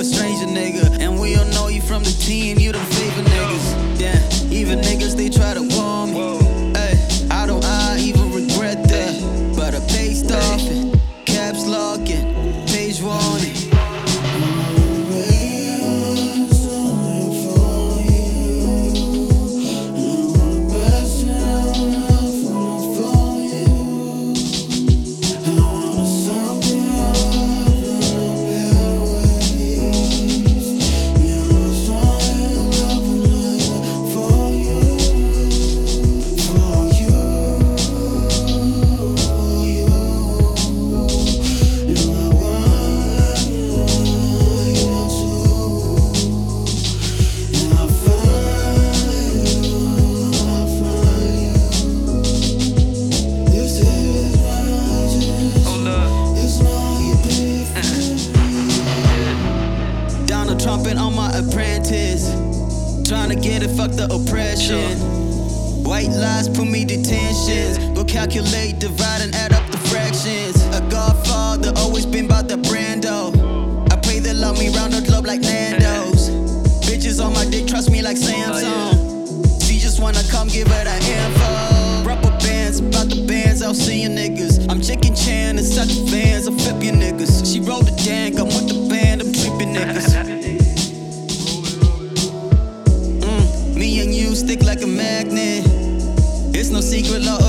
a stranger, nigga. And we all know you from the team, you the favorite niggas. Yeah, even niggas, they try to warn me. Ay, I even regret that. But I paced off it, caps locking, page warning. Trumping on my apprentice, trying to get it, fuck the oppression. White lies put me detentions, go calculate, divide and add up the fractions. A godfather, always been about the brando. I pray they love me round the globe like Nando's. Bitches on my dick, trust me like Samsung. She just wanna come give her the info. Rubber bands, about the bands, I'll see you niggas. I'm chicken chan and such fans, I'll flip you niggas. She rolled the dank, I'm with the band, I'm tripping niggas. Me and you stick like a magnet. It's no secret, love